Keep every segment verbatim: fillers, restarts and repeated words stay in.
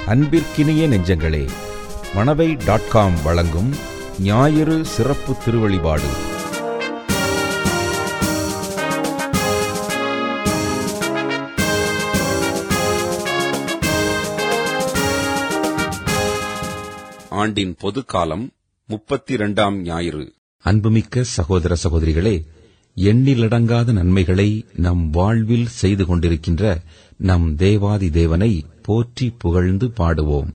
அன்பிற்கினிய நெஞ்சங்களே, Manavai dot com வழங்கும் ஞாயிறு சிறப்பு திருவழிபாடு. ஆண்டின் பொது காலம் முப்பத்தி இரண்டாம் ஞாயிறு. அன்புமிக்க சகோதர சகோதரிகளே, எண்ணிலடங்காத நன்மைகளை நம் வாழ்வில் செய்து கொண்டிருக்கின்ற நம் தேவாதி தேவனை போற்றி புகழ்ந்து பாடுவோம்.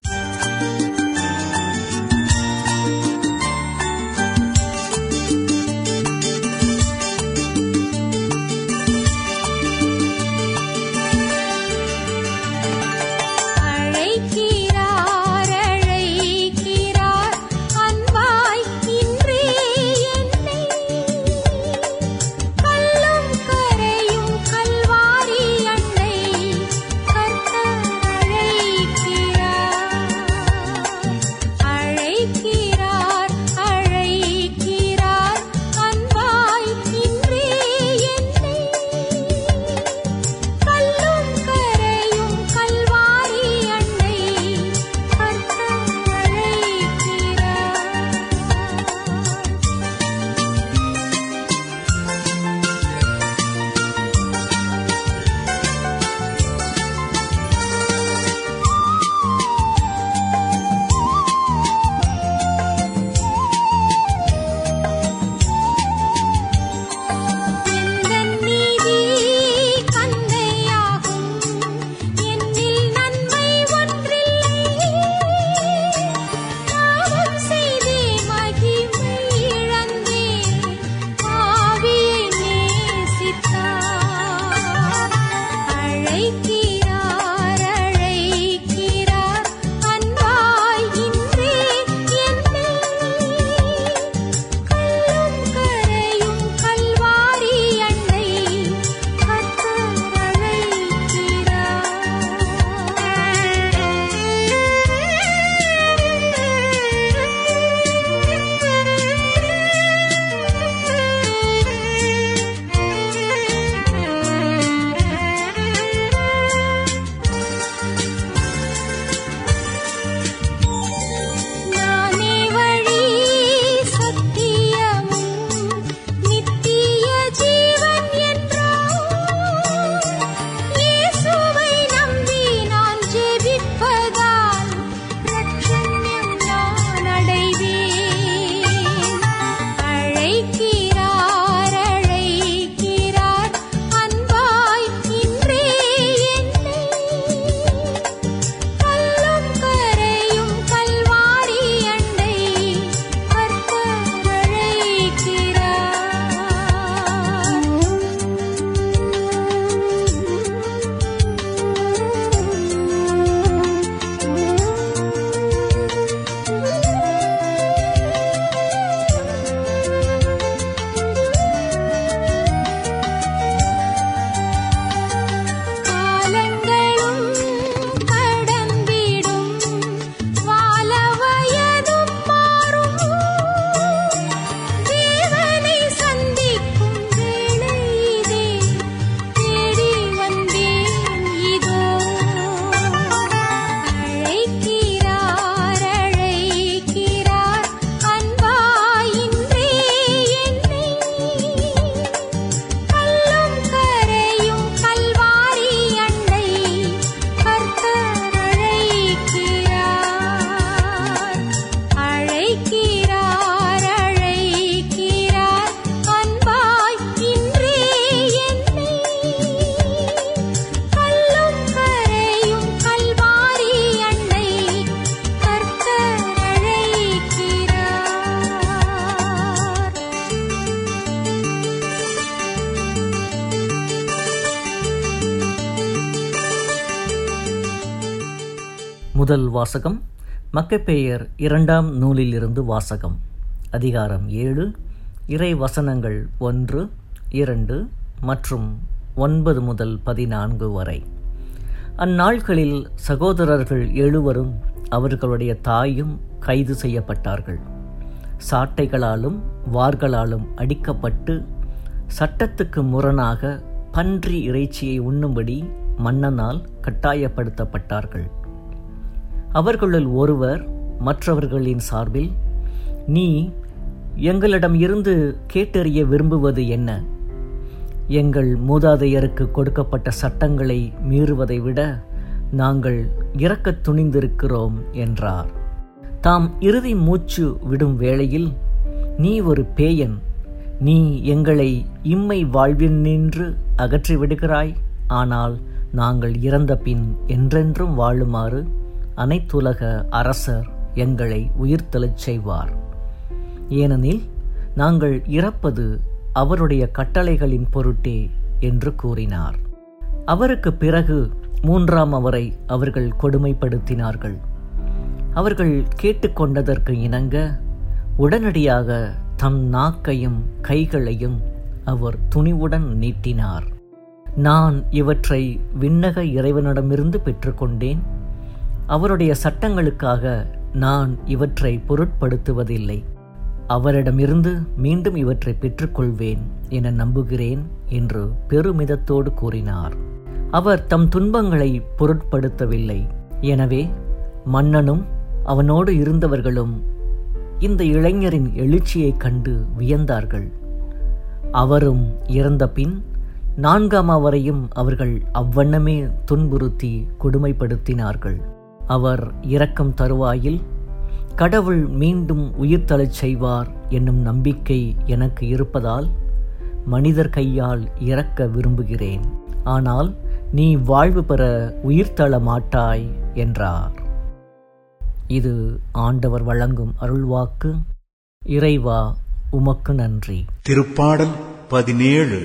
முதல் வாசகம் மக்கபேயர் இரண்டாம் நூலிலிருந்து வாசகம். அதிகாரம் ஏழு, இறை வசனங்கள் ஒன்று, இரண்டு மற்றும் ஒன்பது முதல் பதினான்கு வரை. அந்நாட்களில் சகோதரர்கள் எழுவரும் அவர்களுடைய தாயும் கைது செய்யப்பட்டார்கள். சாட்டைகளாலும் வார்களாலும் அடிக்கப்பட்டு சட்டத்துக்கு முரணாக பன்றி இறைச்சியை உண்ணும்படி மன்னனால் கட்டாயப்படுத்தப்பட்டார்கள். அவர்களுள் ஒருவர் மற்றவர்களின் சார்பில், நீ எங்களிடம் இருந்து கேட்டறிய விரும்புவது என்ன? எங்கள் மூதாதையருக்கு கொடுக்கப்பட்ட சட்டங்களை மீறுவதை விட நாங்கள் இறக்கத் துணிந்திருக்கிறோம் என்றார். தாம் இறுதி மூச்சு விடும் வேளையில், நீ ஒரு பேயன், நீ எங்களை இம்மை வாழ்வில் நின்று அகற்றிவிடுகிறாய். ஆனால் நாங்கள் இறந்த பின் என்றென்றும் வாழுமாறு அனைத்துலக அரசர் எங்களை உயிர்த்தெழச் செய்வார். ஏனெனில் நாங்கள் இறப்பது அவருடைய கட்டளைகளின் பொருட்டே என்று கூறினார். அவருக்கு பிறகு மூன்றாம் அவரை அவர்கள் கொடுமைப்படுத்தினார்கள். அவர்கள் கேட்டுக்கொண்டதற்கு இணங்க உடனடியாக தம் நாக்கையும் கைகளையும் அவர் துணிவுடன் நீட்டினார். நான் இவற்றை விண்ணக இறைவனிடமிருந்து பெற்றுக்கொண்டேன். அவருடைய சட்டங்களுக்காக நான் இவற்றை பொருட்படுத்துவதில்லை. அவரிடமிருந்து மீண்டும் இவற்றை பெற்றுக்கொள்வேன் என நம்புகிறேன் என்று பெருமிதத்தோடு கூறினார். அவர் தம் துன்பங்களை பொருட்படுத்தவில்லை. எனவே மன்னனும் அவனோடு இருந்தவர்களும் இந்த இளைஞரின் எழுச்சியைக் கண்டு வியந்தார்கள். அவரும் இறந்த பின் நான்காம் அவரையும் அவர்கள் அவ்வண்ணமே துன்புறுத்தி கொடுமைப்படுத்தினார்கள். அவர் இறக்கும் தருவாயில் கடவுள் மீண்டும் உயிர்த்தெழச் செய்வார் என்னும் நம்பிக்கை எனக்கு இருப்பதால் மனிதர் கையால் இறக்க விரும்புகிறேன். ஆனால் நீ வாழ்வு பெற உயிர்த்தெழ மாட்டாய் என்றார். இது ஆண்டவர் வழங்கும் அருள்வாக்கு. இறைவா, உமக்கு நன்றி. திருப்பாடல் பதினேழு.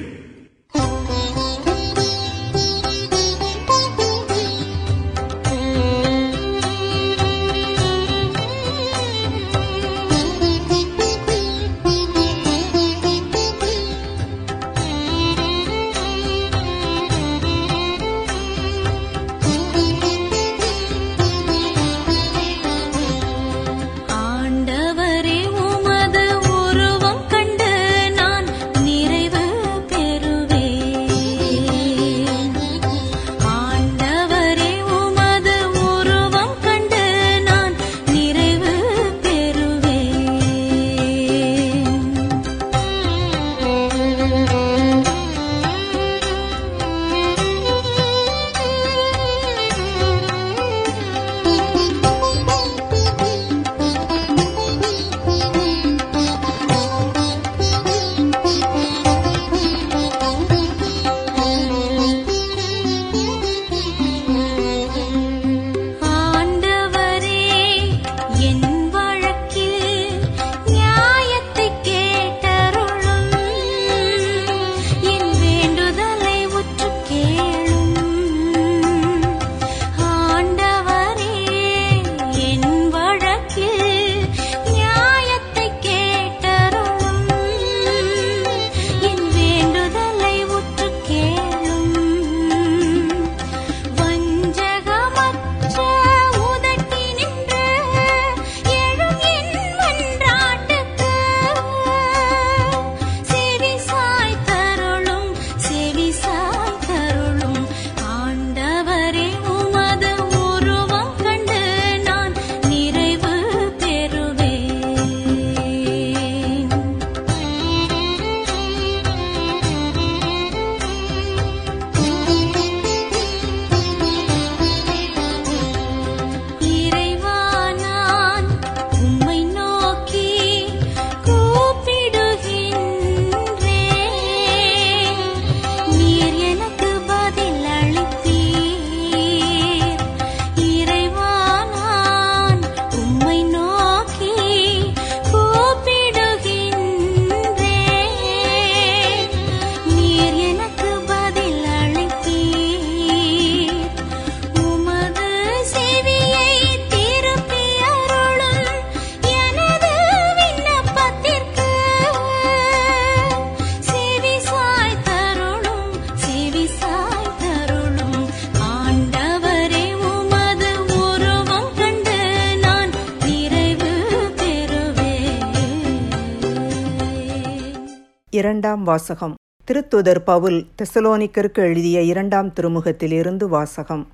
இரண்டாம் வாசகம். திருத்துதர் பவுல் தெசலோனிக்கருக்கு எழுதிய இரண்டாம் திருமுகத்திலிருந்து வாசகம்.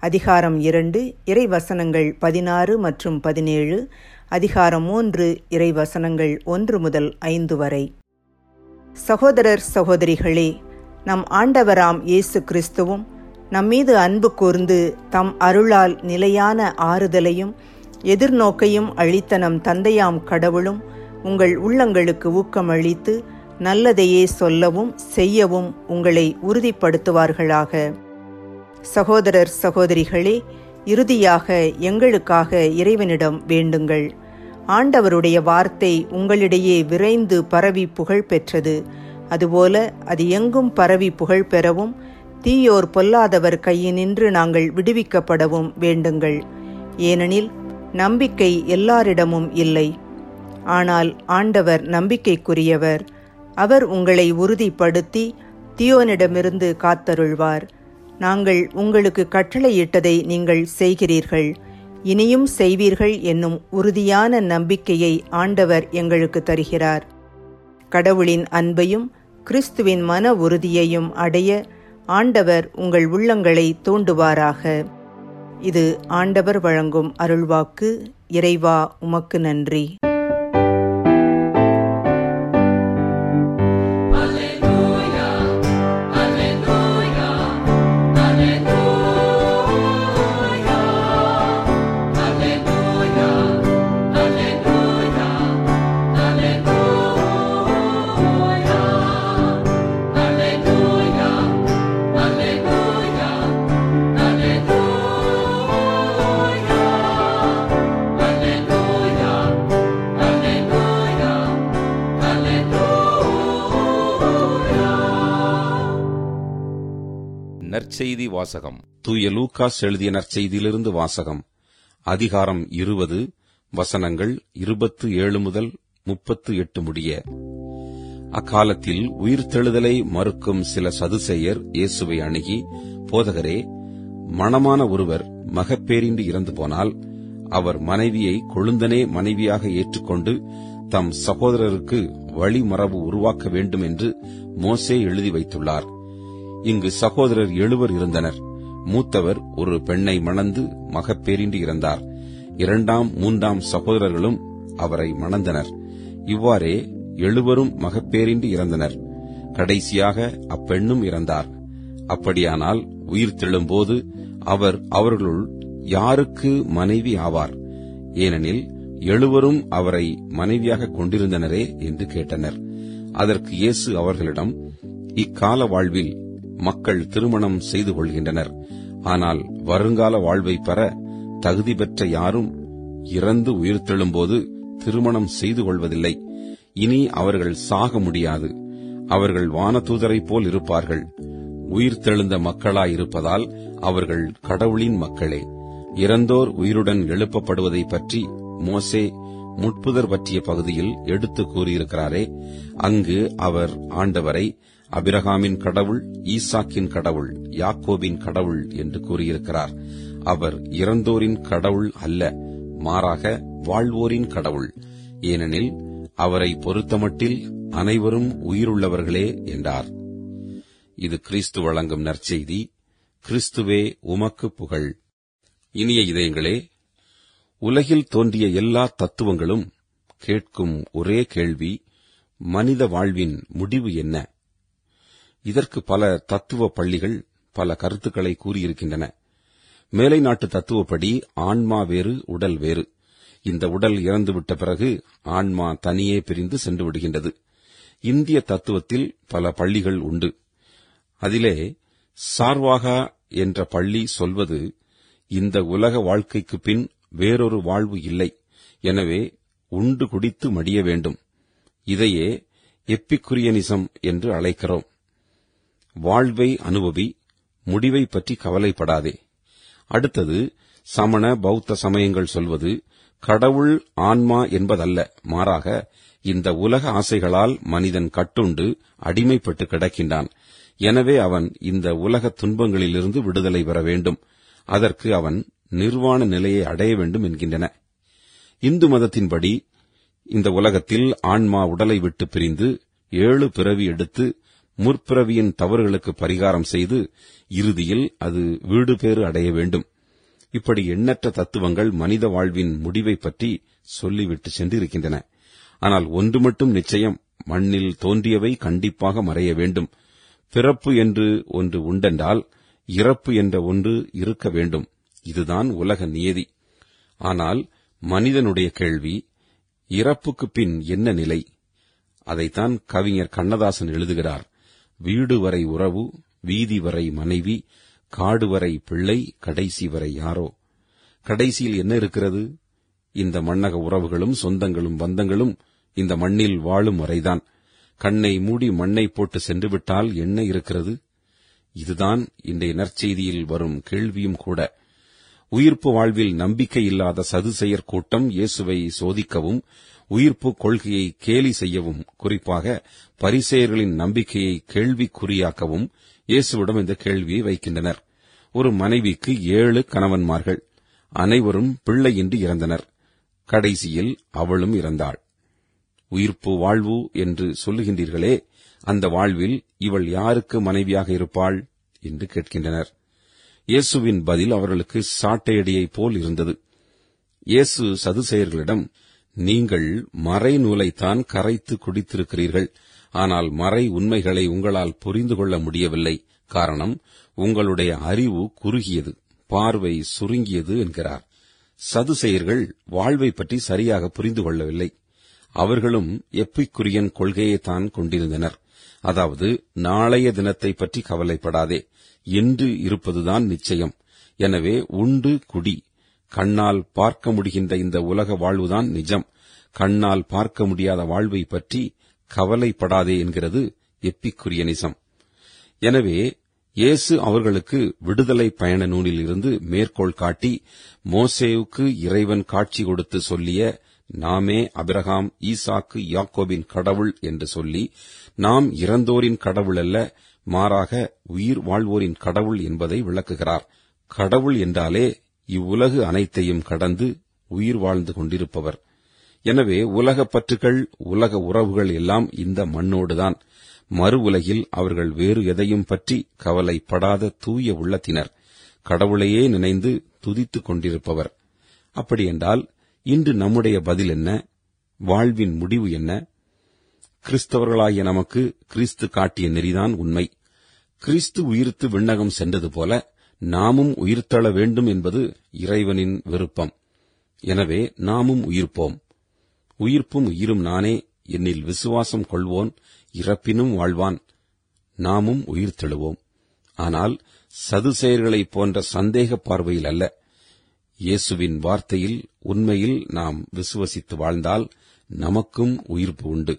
அதிகாரம் இரண்டு இறைவசனங்கள் பதினாறு மற்றும் பதினேழு, அதிகாரம் மூன்று இறைவசனங்கள் ஒன்று முதல் ஐந்து வரை. சகோதரர் சகோதரிகளே, நம் ஆண்டவராம் இயேசு கிறிஸ்துவும் நம்மீது அன்பு கூர்ந்து தம் அருளால் நிலையான ஆறுதலையும் எதிர்நோக்கையும் அளித்த நம் தந்தையாம் கடவுளும் உங்கள் உள்ளங்களுக்கு ஊக்கமளித்து நல்லதையே சொல்லவும் செய்யவும் உங்களை உறுதிப்படுத்துவார்களாக. சகோதரர் சகோதரிகளே, இறுதியாக எங்களுக்காக இறைவனிடம் வேண்டுங்கள். ஆண்டவருடைய வார்த்தை உங்களிடையே விரைந்து பரவி புகழ் பெற்றது. அதுபோல அது எங்கும் பரவி புகழ் பெறவும் தீயோர் பொல்லாதவர் கையினின்று நாங்கள் விடுவிக்கப்படவும் வேண்டுங்கள். ஏனெனில் நம்பிக்கை எல்லாரிடமும் இல்லை. ஆனால் ஆண்டவர் நம்பிக்கைக்குரியவர். அவர் உங்களை உறுதிப்படுத்தி தீயோனிடமிருந்து காத்தருள்வார். நாங்கள் உங்களுக்கு கட்டளையிட்டதை நீங்கள் செய்கிறீர்கள், இனியும் செய்வீர்கள் என்னும் உறுதியான நம்பிக்கையை ஆண்டவர் எங்களுக்கு தருகிறார். கடவுளின் அன்பையும் கிறிஸ்துவின் மன உறுதியையும் அடைய ஆண்டவர் உங்கள் உள்ளங்களை தூண்டுவாராக. இது ஆண்டவர் வழங்கும் அருள்வாக்கு. இறைவா, உமக்கு நன்றி. நற்செய்தி வாசகம். தூய லூக்காஸ் எழுதிய நற்செய்தியிலிருந்து வாசகம். அதிகாரம் இருபது, வசனங்கள் இருபத்து ஏழு முதல் முப்பத்து எட்டு முடிய. அக்காலத்தில் உயிர்த்தெழுதலை மறுக்கும் சில சதுசேயர் இயேசுவை அணுகி, போதகரே, மணமான ஒருவர் மகப்பேறின்றி இறந்து போனால் அவர் மனைவியை கொழுந்தனே மனைவியாக ஏற்றுக்கொண்டு தம் சகோதரருக்கு வழிமரபு உருவாக்க வேண்டும் என்று மோசே எழுதி வைத்துள்ளார். இங்கு சகோதரர் எழுவர் இருந்தனர். மூத்தவர் ஒரு பெண்ணை மணந்து மகப்பேறின்றி இறந்தார். இரண்டாம் மூன்றாம் சகோதரர்களும் அவரை மணந்தனர். இவ்வாறே எழுவரும் மகப்பேறின்றி இறந்தனர். கடைசியாக அப்பெண்ணும் இறந்தார். அப்படியானால் உயிர்த்தெழும்போது அவர் அவர்களுள் யாருக்கு மனைவி ஆவார்? ஏனெனில் எழுவரும் அவரை மனைவியாக கொண்டிருந்தனரே என்று கேட்டனர். அதற்கு இயேசு அவர்களிடம், இக்கால வாழ்வில் மக்கள் திருமணம் செய்து கொள்கின்றனர். ஆனால் வருங்கால வாழ்வை பெற தகுதி பெற்ற யாரும் இறந்து உயிர்த்தெழும்போது திருமணம் செய்து கொள்வதில்லை. இனி அவர்கள் சாக முடியாது. அவர்கள் வானதூதரைப் போல் இருப்பார்கள். உயிர்த்தெழுந்த மக்களாயிருப்பதால் அவர்கள் கடவுளின் மக்களே. இறந்தோர் உயிருடன் எழுப்பப்படுவதை பற்றி மோசே முட்புதர் பற்றிய பகுதியில் எடுத்து கூறியிருக்கிறாரே, அங்கு அவர் ஆண்டவரை அபிரகாமின் கடவுள், ஈசாக்கின் கடவுள், யாக்கோபின் கடவுள் என்று கூறியிருக்கிறார். அவர் இறந்தோரின் கடவுள் அல்ல, மாறாக வாழ்வோரின் கடவுள். ஏனெனில் அவரை பொறுத்தமட்டில் அனைவரும் உயிருள்ளவர்களே என்றார். இது கிறிஸ்து வழங்கும் நற்செய்தி. கிறிஸ்துவே உமக்கு புகழ். இனிய இதயங்களே, உலகில் தோன்றிய எல்லா தத்துவங்களும் கேட்கும் ஒரே கேள்வி, மனித வாழ்வின் முடிவு என்ன? இதற்கு பல தத்துவ பள்ளிகள் பல கருத்துக்களை கூறியிருக்கின்றன. மேலை நாட்டு தத்துவப்படி ஆன்மா வேறு, உடல் வேறு. இந்த உடல் இறந்துவிட்ட பிறகு ஆன்மா தனியே பிரிந்து சென்று விடுகின்றது. இந்திய தத்துவத்தில் பல பள்ளிகள் உண்டு. அதிலே சார்வாகா என்ற பள்ளி சொல்வது, இந்த உலக வாழ்க்கைக்கு பின் வேறொரு வாழ்வு இல்லை, எனவே உண்டு குடித்து மடிய வேண்டும். இதையே எப்பிக்குரியனிசம் என்று அழைக்கிறோம். வாழ்வை அனுபவி, முடிவை பற்றி கவலைப்படாதே. அடுத்தது சமண பௌத்த சமயங்கள் சொல்வது, கடவுள் ஆன்மா என்பதல்ல, மாறாக இந்த உலக ஆசைகளால் மனிதன் கட்டுண்டு அடிமைப்பட்டு கிடக்கின்றான். எனவே அவன் இந்த உலக துன்பங்களிலிருந்து விடுதலை பெற வேண்டும். அதற்கு அவன் நிர்வாண நிலையை அடைய வேண்டும் என்கின்றன. இந்து மதத்தின்படி இந்த உலகத்தில் ஆன்மா உடலை விட்டு பிரிந்து ஏழு பிறவி எடுத்து முற்பிறவியின் தவறுகளுக்கு பரிகாரம் செய்து இறுதியில் அது வீடு பேறு அடைய வேண்டும். இப்படி எண்ணற்ற தத்துவங்கள் மனித வாழ்வின் முடிவை பற்றி சொல்லிவிட்டு சென்றிருக்கின்றன. ஆனால் ஒன்று மட்டும் நிச்சயம், மண்ணில் தோன்றியவை கண்டிப்பாக மறைய வேண்டும். பிறப்பு என்று ஒன்று உண்டென்றால் இறப்பு என்ற ஒன்று இருக்க வேண்டும். இதுதான் உலக நியதி. ஆனால் மனிதனுடைய கேள்வி, இறப்புக்கு பின் என்ன நிலை? அதைத்தான் கவிஞர் கண்ணதாசன் எழுதுகிறார். வீடு வரை உறவு, வீதி வரை மனைவி, காடு வரை பிள்ளை, கடைசி வரை யாரோ. கடைசியில் என்ன இருக்கிறது? இந்த மண்ணக உறவுகளும் சொந்தங்களும் பந்தங்களும் இந்த மண்ணில் வாழும் வரைதான். கண்ணை மூடி மண்ணை போட்டு சென்றுவிட்டால் என்ன இருக்கிறது? இதுதான் இன்றைய நற்செய்தியில் வரும் கேள்வியும் கூட. உயிர்ப்பு வாழ்வில் நம்பிக்கை இல்லாத சதுசேயர் கூட்டம் இயேசுவை சோதிக்கவும், உயிர்ப்பு கொள்கையை கேலி செய்யவும், குறிப்பாக பரிசேயர்களின் நம்பிக்கையை கேள்விக்குறியாக்கவும் இயேசுவிடம் இந்த கேள்வியை வைக்கின்றனர். ஒரு மனைவிக்கு ஏழு கணவன்மார்கள், அனைவரும் பிள்ளையின்றி இறந்தனர். கடைசியில் அவளும் இறந்தாள். உயிர்ப்பு வாழ்வு என்று சொல்லுகின்றீர்களே, அந்த வாழ்வில் இவள் யாருக்கு மனைவியாக இருப்பாள் என்று கேட்கின்றனர். இயேசுவின் பதில் அவர்களுக்கு சாட்டையடியைப் போல் இருந்தது. இயேசு சதுசேயர்களிடம், நீங்கள் மறைநூலைத்தான் கரைத்து குடித்திருக்கிறீர்கள், ஆனால் மறை உண்மைகளை உங்களால் புரிந்து கொள்ள முடியவில்லை. காரணம், உங்களுடைய அறிவு குறுகியது, பார்வை சுருங்கியது என்கிறார். சதுசேயர்கள் வாழ்வை பற்றி சரியாக புரிந்து கொள்ளவில்லை. அவர்களும் எப்பிக்குரியன் கொள்கையைத்தான் கொண்டிருந்தனர். அதாவது, நாளைய தினத்தை பற்றி கவலைப்படாதே, இன்று இருப்பதுதான் நிச்சயம். எனவே உண்டு குடி, கண்ணால் பார்க்க முடிகின்ற இந்த உலக வாழ்வுதான் நிஜம், கண்ணால் பார்க்க முடியாத வாழ்வை பற்றி கவலைப்படாதே என்கிறது எப்பிக்குரியனிசம். எனவே இயேசு அவர்களுக்கு விடுதலை பயண நூலில் இருந்து மேற்கோள் காட்டி, மோசேவுக்கு இறைவன் காட்சி கொடுத்து சொல்லிய நாமே அபிரகாம், ஈசாக்கு, யாக்கோபின் கடவுள் என்று சொல்லி, நாம் இறந்தோரின் கடவுள் அல்ல, மாறாக உயிர் வாழ்வோரின் கடவுள் என்பதை விளக்குகிறார். கடவுள் என்றாலே இவ்வுலகு அனைத்தையும் கடந்து உயிர் வாழ்ந்து கொண்டிருப்பவர். எனவே உலகப் பற்றுகள், உலக உறவுகள் எல்லாம் இந்த மண்ணோடுதான். மறு உலகில் அவர்கள் வேறு எதையும் பற்றி கவலைப்படாத தூய உள்ளத்தினர், கடவுளையே நினைந்து துதித்துக் கொண்டிருப்பவர். அப்படியென்றால் இன்று நம்முடைய பதில் என்ன? வாழ்வின் முடிவு என்ன? கிறிஸ்தவர்களாகிய நமக்கு கிறிஸ்து காட்டிய நெறிதான் உண்மை. கிறிஸ்து உயிர்த்து விண்ணகம் சென்றது போல நாமும் உயிர்த்தெழ வேண்டும் என்பது இறைவனின் விருப்பம். எனவே நாமும் உயிர்ப்போம். உயிர்ப்பும் உயிரும் நானே, என்னில் விசுவாசம் கொள்வோன் இறப்பினும் வாழ்வான். நாமும் உயிர்த்தெழுவோம். ஆனால் சதுசேயர்களைப் போன்ற சந்தேக பார்வையில் அல்ல. இயேசுவின் வார்த்தையில் உண்மையில் நாம் விசுவசித்து வாழ்ந்தால் நமக்கும் உயிர்ப்பு உண்டு.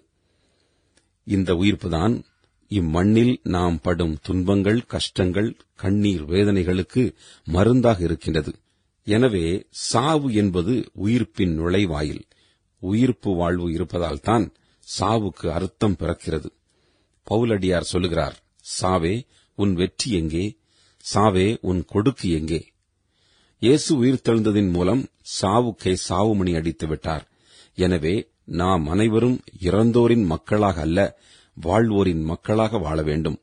இந்த உயிர்ப்புதான் இம்மண்ணில் நாம் படும் துன்பங்கள், கஷ்டங்கள், கண்ணீர், வேதனைகளுக்கு மருந்தாக இருக்கின்றது. எனவே சாவு என்பது உயிர்ப்பின் நுழைவாயில். உயிர்ப்பு வாழ்வு இருப்பதால்தான் சாவுக்கு அர்த்தம் பிறக்கிறது. பவுலடியார் சொல்லுகிறார், சாவே உன் வெற்றி எங்கே? சாவே உன் கொடுக்கு எங்கே? இயேசு உயிர்த்தெழுந்ததின் மூலம் சாவுக்கே சாவுமணி அடித்து விட்டார். எனவே நாம் அனைவரும் இறந்தோரின் மக்களாக அல்ல, வாழ்வோரின் மக்களாக வாழ வேண்டும்.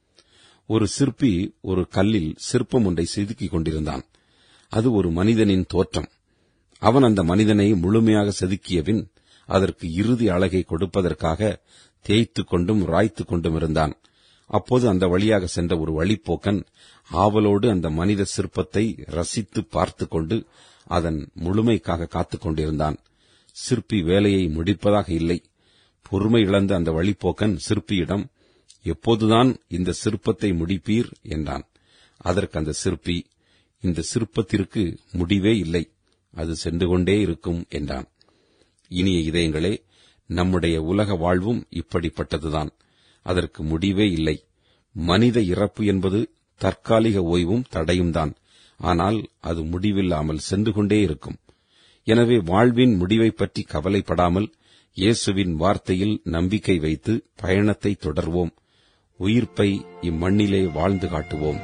ஒரு சிற்பி ஒரு கல்லில் சிற்பம் ஒன்றை செதுக்கிக் கொண்டிருந்தான். அது ஒரு மனிதனின் தோற்றம். அவன் அந்த மனிதனை முழுமையாக செதுக்கியபின் அதற்கு இறுதி அழகை கொடுப்பதற்காக தேய்த்துக் கொண்டும் ராய்த்துக் கொண்டும் இருந்தான். அப்போது அந்த வழியாக சென்ற ஒரு வழிப்போக்கன் ஆவலோடு அந்த மனித சிற்பத்தை ரசித்து பார்த்துக் கொண்டு அதன் முழுமைக்காக காத்துக் கொண்டிருந்தான். சிற்பி வேலையை முடிப்பதாக இல்லை. பொறுமை இழந்த அந்த வழிப்போக்கன் சிற்பியிடம், எப்போதுதான் இந்த சிற்பத்தை முடிப்பீர் என்றான். அதற்கு அந்த சிற்பி, இந்த சிற்பத்திற்கு முடிவே இல்லை, அது சென்று கொண்டே இருக்கும் என்றான். இனிய இதயங்களே, நம்முடைய உலக வாழ்வும் இப்படிப்பட்டதுதான். அதற்கு முடிவே இல்லை. மனித இறப்பு என்பது தற்காலிக ஓய்வும் தடையும்தான். ஆனால் அது முடிவில்லாமல் சென்று கொண்டே இருக்கும். எனவே வாழ்வின் முடிவை பற்றி கவலைப்படாமல் இயேசுவின் வார்த்தையில் நம்பிக்கை வைத்து பயணத்தை தொடர்வோம். உயிர்ப்பை இம்மண்ணிலே வாழ்ந்து காட்டுவோம்.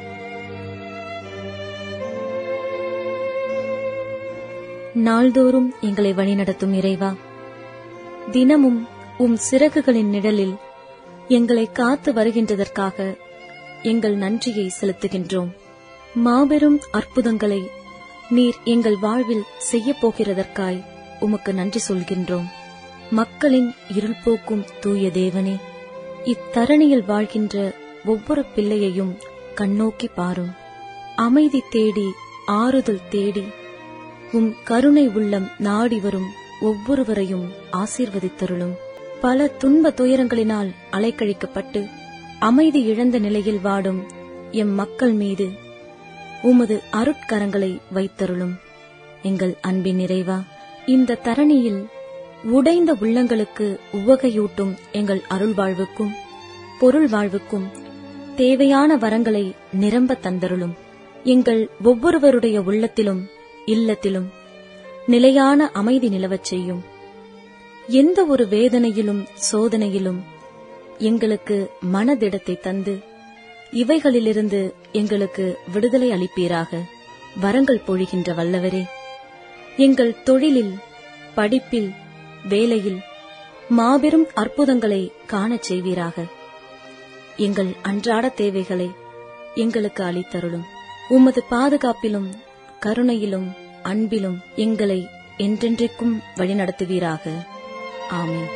நாள்தோறும் எங்களை வழிநடத்தும் இறைவா, தினமும் உம் சிறகுகளின் நிழலில் எங்களை காத்து வருகின்றதற்காக எங்கள் நன்றியை செலுத்துகின்றோம். மாபெரும் அற்புதங்களை நீர் எங்கள் வாழ்வில் செய்யப் போகிறதற்காய் உமக்கு நன்றி சொல்கின்றோம். மக்களின் இருள் போக்கும் தூய தேவனே, இத்தரணியில் வாழ்கின்ற ஒவ்வொரு பிள்ளையையும் கண்ணோக்கி பாரும். அமைதி தேடி ஆறுதல் தேடி உம் கருணை உள்ளம் நாடி வரும் ஒவ்வொருவரையும் ஆசீர்வதித்தருளும். பல துன்ப துயரங்களினால் அலைக்கழிக்கப்பட்டு அமைதி இழந்த நிலையில் வாடும் எம் மக்கள் மீது உமது அருட்கரங்களை வைத்தருளும். எங்கள் அன்பின் நிறைவா, இந்த தரணியில் உடைந்த உள்ளங்களுக்கு உவகையூட்டும் எங்கள் அருள் வாழ்வுக்கும் பொருள் வாழ்வுக்கும் தேவையான வரங்களை நிரம்ப தந்தருளும். எங்கள் ஒவ்வொருவருடைய உள்ளத்திலும் இல்லத்திலும் நிலையான அமைதி நிலவச் செய்யும். எந்த ஒரு வேதனையிலும் சோதனையிலும் எங்களுக்கு மனதிடத்தை தந்து இவைகளிலிருந்து எங்களுக்கு விடுதலை அளிப்பீராக. வரங்கள் பொழிகின்ற வல்லவரே, எங்கள் தொழிலில், படிப்பில், வேலையில் மாபெரும் அற்புதங்களை காணச் செய்வீராக. எங்கள் அன்றாட தேவைகளை எங்களுக்கு அளித்தருளும். உமது பாதுகாப்பிலும் கருணையிலும் அன்பிலும் எங்களை என்றென்றைக்கும் வழிநடத்துவீராக. ஆமென்.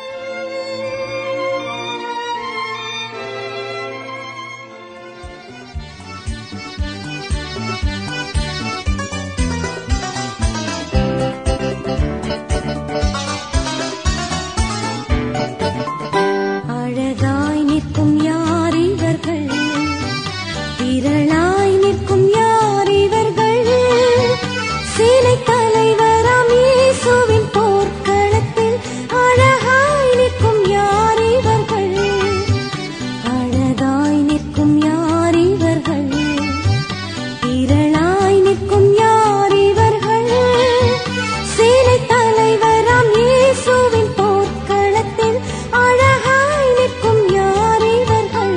அழகாய் நிற்கும் யார் இவர்கள், திரளாய் நிற்கும் யார் இவர்கள், சேனை தலைவராம் இயேசுவின் போர்க்களத்தில் அழகாய் நிற்கும் யார் இவர்கள், அழகாய் நிற்கும் யார் இவர்கள், திரளாய் நிற்கும் யார் இவர்கள், சேனை தலைவராம் இயேசுவின் போர்க்களத்தில் அழகாய் நிற்கும் யார் இவர்கள்.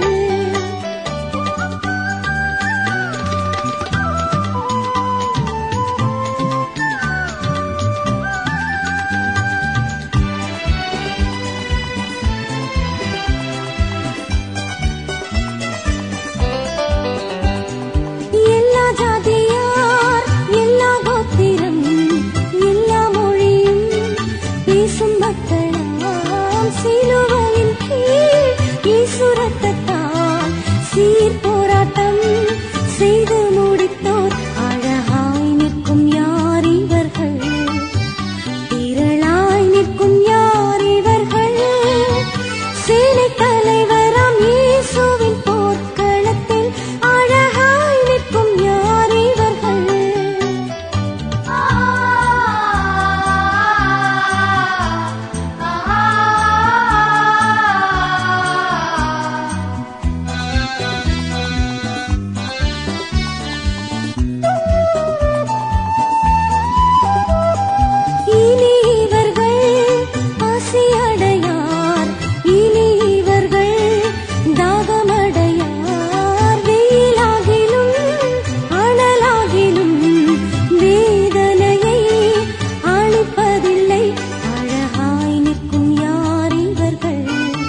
எல்லா ஜாதியார், எல்லா கோத்திரம், எல்லா மொழியும் பேசும் மக்களாம் சிலுவையின் கீழ் இயேசு ரத்தத்தால் சீர் போராட்டம் செய்து முடித்தோர் அழகாய் நிற்கும் யார் இவர்கள், திரளாய் நிற்கும் யார் இவர்கள், சேனை தலைவராம் இயேசுவின் போர்க்களத்தில் அழகாய் நிற்கும் யார் இவர்கள். இனி இவர்கள் பசியடையார், இனி இவர்கள் தாகமடையார், வெயிலாகிலும் அனலாகிலும் வேதனையை அளிப்பதில்லை. அழகாய் நிற்கும் யார் இவர்கள்,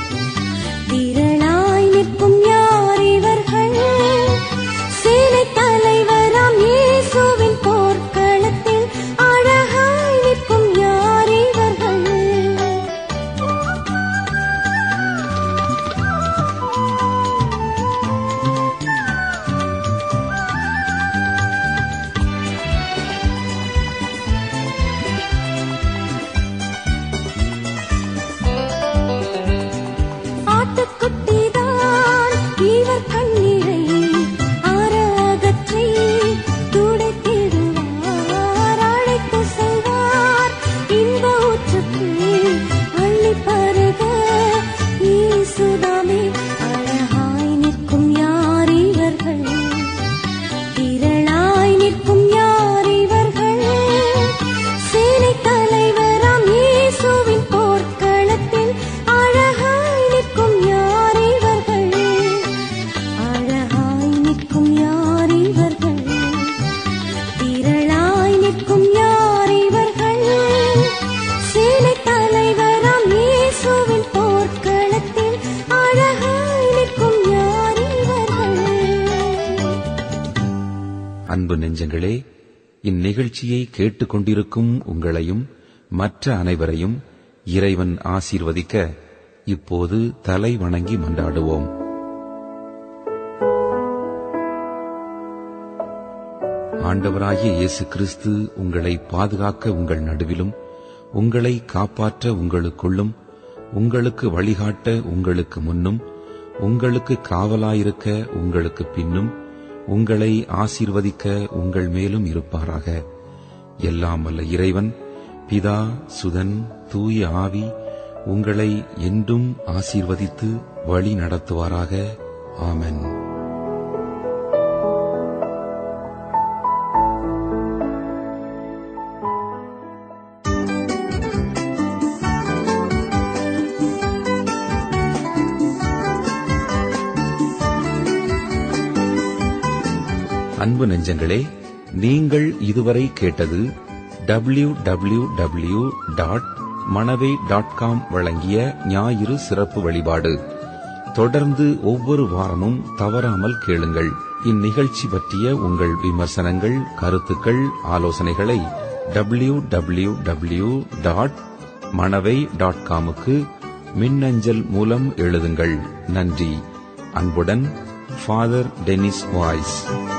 திரளாய் நிற்கும் யார் இவர்கள், சேனை தலைவராம் இயேசுவின் போர்க்களத்தில் அழகாய் நிற்கும் யார் இவர்கள். ஆட்டுக்குட்டிதான் இவர் கண்ணீரை அறஅகற்றி துடைத்திடுவார், அழைத்து செல்வார் இன்ப ஊற்றுக்கு அள்ளிப் பருக இயேசுதாமே. அழகாய் நிற்கும் யார் இவர்கள், திரளாய் நிற்கும் யார் இவர்கள், சேனை தலைவராம் இயேசுவின் போர்க்களத்தில் அழகாய் நிற்கும் யார் இவர்கள், அழகாய் நிற்கும் யார் இவர்கள், திரளாய் நிற்கும் யார் இவர்கள், சேனை தலைவராம் இயேசுவின் போர்க்களத்தில் அழகாய் நிற்கும் யார் இவர்கள். அன்பு நெஞ்சங்களே, இந்நிகழ்ச்சியை கேட்டுக் கொண்டிருக்கும் உங்களையும் மற்ற அனைவரையும் இறைவன் ஆசீர்வதிக்க இப்போது தலை வணங்கி மன்றாடுவோம். ஆண்டவராகிய இயேசு கிறிஸ்து உங்களை பாதுகாக்க உங்கள் நடுவிலும், உங்களை காப்பாற்ற உங்களுக்குள்ளும், உங்களுக்கு வழிகாட்ட உங்களுக்கு முன்னும், உங்களுக்கு காவலாயிருக்க உங்களுக்கு பின்னும், உங்களை ஆசீர்வதிக்க உங்கள் மேலும் இருப்பாராக. எல்லாம் வல்ல இறைவன் பிதா, சுதன், தூய ஆவி உங்களை என்றும் ஆசீர்வதித்து வழி நடத்துவாராக. ஆமென். அன்பு நெஞ்சங்களே, நீங்கள் இதுவரை கேட்டது W W W dot Manavai dot com வழங்கிய ஞாயிறு சிறப்பு வழிபாடு. தொடர்ந்து ஒவ்வொரு வாரமும் தவறாமல் கேளுங்கள். இந்நிகழ்ச்சி பற்றிய உங்கள் விமர்சனங்கள், கருத்துக்கள், ஆலோசனைகளை W W W dot Manavai dot காமுக்கு மின்னஞ்சல் மூலம் எழுதுங்கள். நன்றி. அன்புடன், ஃபாதர் டெனிஸ் வாய்ஸ்.